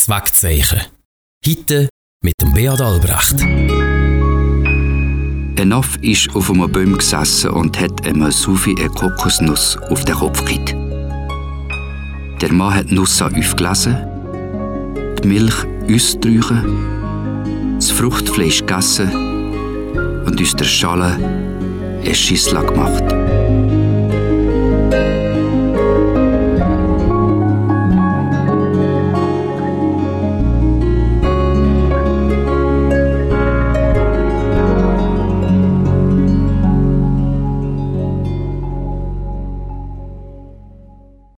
Alltagswegzeichen. Heute mit dem Beat Albrecht. Ein Affe ist auf einem Baum gesessen und hat einem Sufi eine Kokosnuss auf den Kopf gekriegt. Der Mann hat die Nuss aufgelesen, die Milch ausgetrunken, das Fruchtfleisch gegessen und aus der Schale eine Schüssel gemacht.